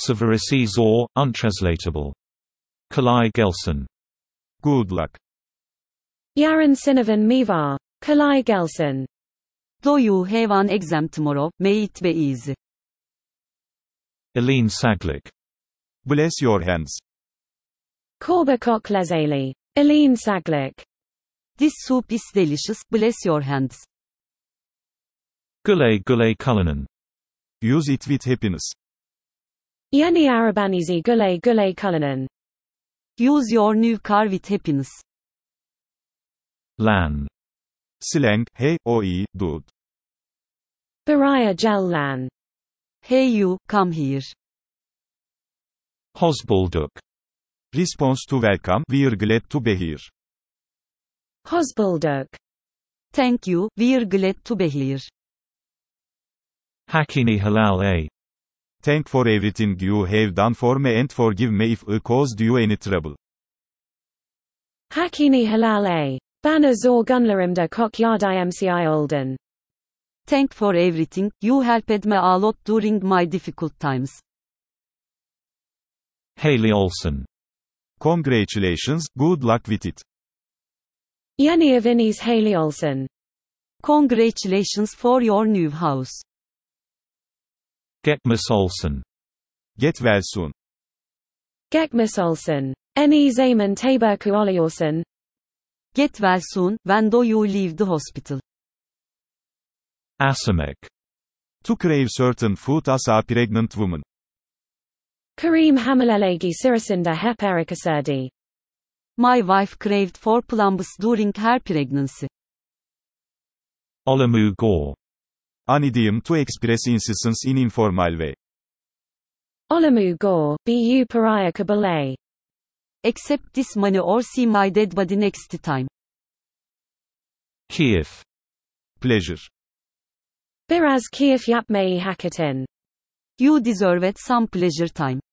Severisi zor, untranslatable. Kolay gelsin. Good luck. Yarın sınavın mı var? Kolay gelsin. Do you have an exam tomorrow? May it be easy. Eline Saglik. Bless your hands. Korba kok lezeli. Eline Saglik. This soup is delicious, bless your hands. Güle güle kullanan. Use it with happiness. Yeni arabanizi güle güle kullanan. Use your new car with happiness. Lan. Slang, hey, oi, dude. Baraya gel lan. Hey you, come here. Hoş bulduk. Response to welcome, we're glad to be here. Hoş bulduk. Thank you, we're glad to be here. Hakini halal a. Thank for everything you have done for me and forgive me if I caused you any trouble. Hakini halal a. Bana zor gunlarımda kok yardımcı oldun. Thank for everything, you helped me a lot during my difficult times. Haley olsun. Congratulations, good luck with it. Yeni eviniz hayırlı olsun. Congratulations for your new house. Geçmiş olsun. Get well soon. Geçmiş olsun. En zaman teberku oluyorsun. Get well soon, when do you leave the hospital? Asamek. To crave certain food as a pregnant woman. Kareem hamilelegi sırasında hep erikasırdı. My wife craved for plumbus during her pregnancy. Olamu gore. An idiom to express insistence in informal way. Olamu gore, bu pariah kabale. Accept this money or see my dead body next time. Kiev. Pleasure. Biraz keyif yapmayı hak ettin. You deserve it some pleasure time.